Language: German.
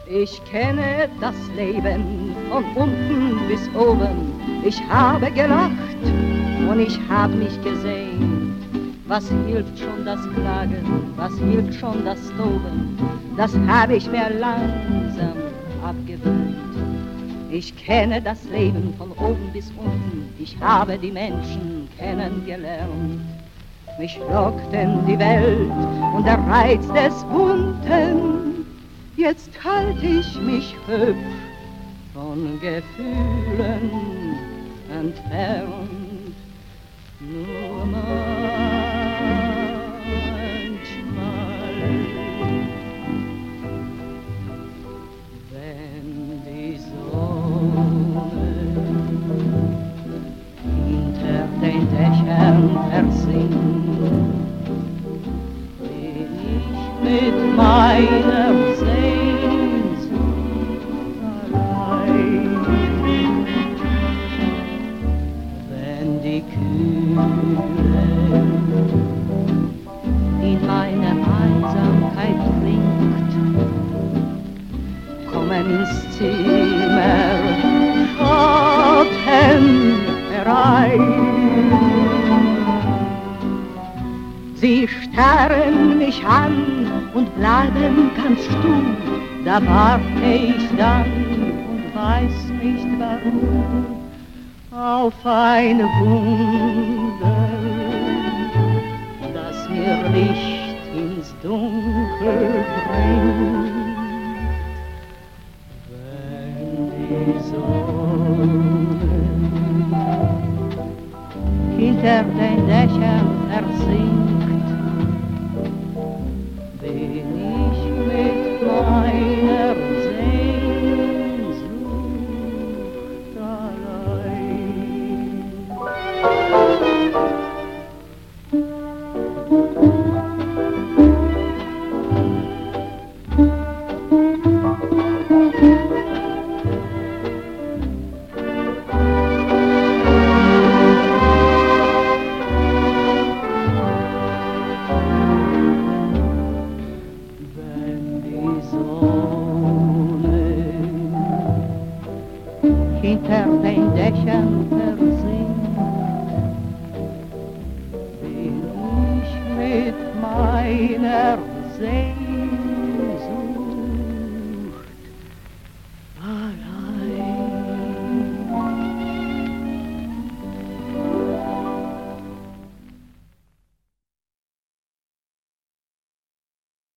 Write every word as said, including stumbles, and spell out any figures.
Ich kenne das Leben von unten bis oben. Ich habe gelacht und ich habe mich gesehen. Was hilft schon das Klagen, was hilft schon das Toben? Das habe ich mir langsam abgewöhnt. Ich kenne das Leben von oben bis unten. Ich habe die Menschen kennengelernt. Mich lockten die Welt und der Reiz des Bunten. Jetzt halte ich mich hübsch von Gefühlen entfernt. Nur manchmal, wenn die Sonne hinter den Dächern versinkt, bin ich mit meiner Sehnsucht allein. Wenn die Kühle in meine Einsamkeit dringt, kommen ins Zimmer Schatten herein. Sie starren mich an und bleiben ganz stumm. Da warte ich dann und weiß nicht warum auf ein Wunder, das mir Licht ins Dunkel bringt. Wenn die Sonne hinter den Dächern versinkt, bin ich mit meiner Sehnsucht allein. Hinter den Dächern versinkt, bin ich mit meiner Seele